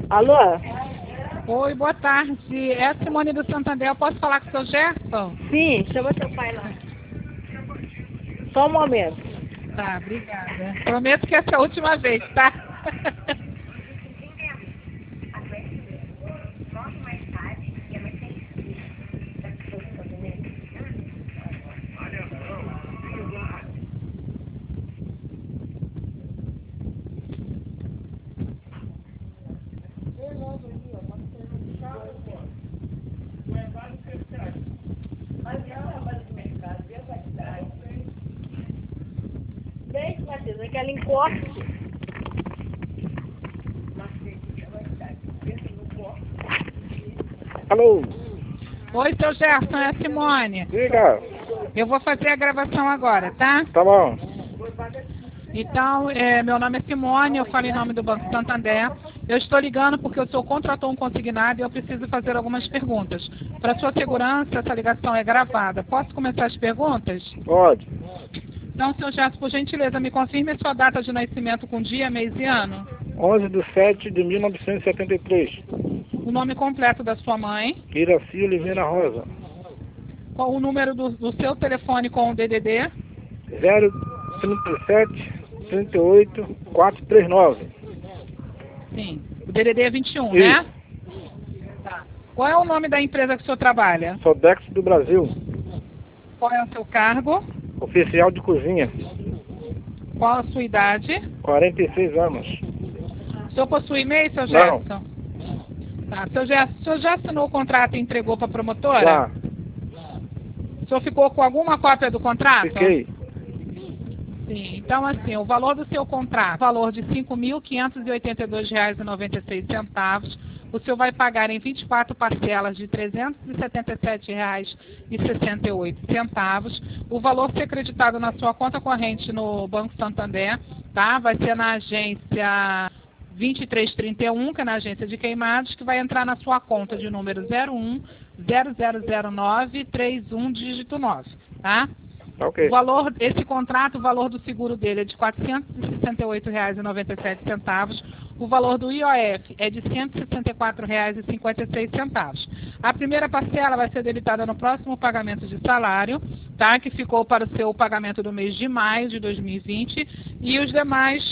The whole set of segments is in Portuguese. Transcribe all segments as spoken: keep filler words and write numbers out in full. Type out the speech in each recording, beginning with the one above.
Alô? Oi, boa tarde. É a Simone do Santander. Eu posso falar com o seu Gerson? Sim, chama seu pai lá. Só um momento. Tá, obrigada. Prometo que essa é a última vez, tá? Deixa, Matheus, é que ela encosta. Alô? Oi, seu Gerson, é a Simone. Diga. Eu vou fazer a gravação agora, tá? Tá bom. Então, é, meu nome é Simone, eu falo em nome do Banco Santander. Eu estou ligando porque o senhor contratou um consignado e eu preciso fazer algumas perguntas. Para sua segurança, essa ligação é gravada. Posso começar as perguntas? Pode. Então, seu Gerson, por gentileza, me confirme a sua data de nascimento com dia, mês e ano. onze de sete de mil novecentos e setenta e três. O nome completo da sua mãe. Iraci Oliveira Rosa. Qual o número do, do seu telefone com o D D D? zero trinta e sete, trinta e oito, quatrocentos e trinta e nove. Sim. O D D D é vinte e um, Isso. né? Tá. Qual é o nome da empresa que o senhor trabalha? Sodex do Brasil. Qual é o seu cargo? Oficial de cozinha. Qual a sua idade? quarenta e seis anos. O senhor possui e-mail, seu Não. Gerson? Tá. Seu Gerson, o senhor já assinou o contrato e entregou para a promotora? Já. O senhor ficou com alguma cópia do contrato? Fiquei. Sim. Então, assim, o valor do seu contrato, valor de cinco mil quinhentos e oitenta e dois reais e noventa e seis centavos, o senhor vai pagar em vinte e quatro parcelas de trezentos e setenta e sete reais e sessenta e oito centavos. O valor ser creditado na sua conta corrente no Banco Santander, tá? Vai ser na agência vinte e três trinta e um, que é na agência de queimados, que vai entrar na sua conta de número zero um zero zero zero nove três um dígito nove, tá? Ok. O valor, esse contrato, o valor do seguro dele é de quatrocentos e sessenta e oito reais e noventa e sete centavos. O valor do I O F é de cento e sessenta e quatro reais e cinquenta e seis centavos. A primeira parcela vai ser debitada no próximo pagamento de salário, tá? Que ficou para o seu pagamento do mês de maio de dois mil e vinte, e os demais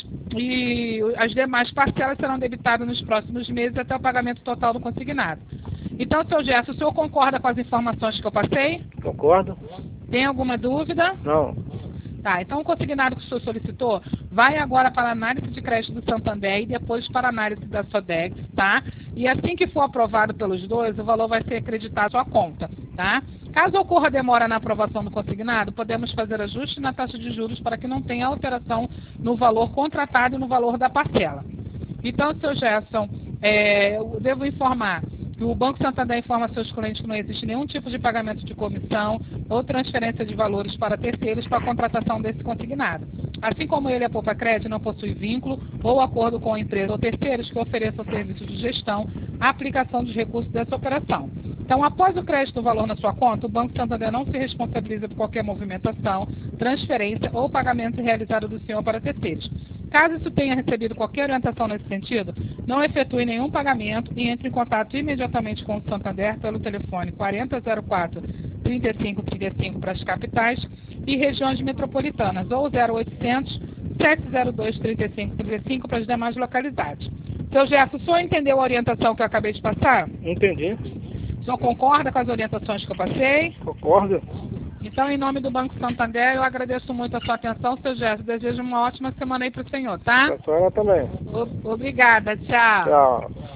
e as demais parcelas serão debitadas nos próximos meses até o pagamento total do consignado. Então, seu Gerson, o senhor concorda com as informações que eu passei? Concordo? Tem alguma dúvida? Não. Tá, então o consignado que o senhor solicitou vai agora para a análise de crédito do Santander e depois para a análise da Sodex, tá? E assim que for aprovado pelos dois, o valor vai ser acreditado à sua conta, tá? Caso ocorra demora na aprovação do consignado, podemos fazer ajuste na taxa de juros para que não tenha alteração no valor contratado e no valor da parcela. Então, seu Gerson, é, eu devo informar que o Banco Santander informa a seus clientes que não existe nenhum tipo de pagamento de comissão ou transferência de valores para terceiros para a contratação desse consignado. Assim como ele é poupa crédito, não possui vínculo ou acordo com a empresa ou terceiros que ofereçam serviço de gestão, a aplicação dos recursos dessa operação. Então, após o crédito do valor na sua conta, o Banco Santander não se responsabiliza por qualquer movimentação, transferência ou pagamento realizado do senhor para terceiros. Caso isso tenha recebido qualquer orientação nesse sentido, não efetue nenhum pagamento e entre em contato imediatamente com o Santander pelo telefone quarenta zero quatro, trinta e cinco trinta e cinco para as capitais e regiões metropolitanas ou zero oitocentos, sete zero dois, trinta e cinco trinta e cinco para as demais localidades. Seu Gerson, o senhor entendeu a orientação que eu acabei de passar? Entendi. O senhor concorda com as orientações que eu passei? Concordo. Então, em nome do Banco Santander, eu agradeço muito a sua atenção, seu Gerson. Desejo uma ótima semana aí para o senhor, tá? A senhora também. O- Obrigada, tchau. Tchau.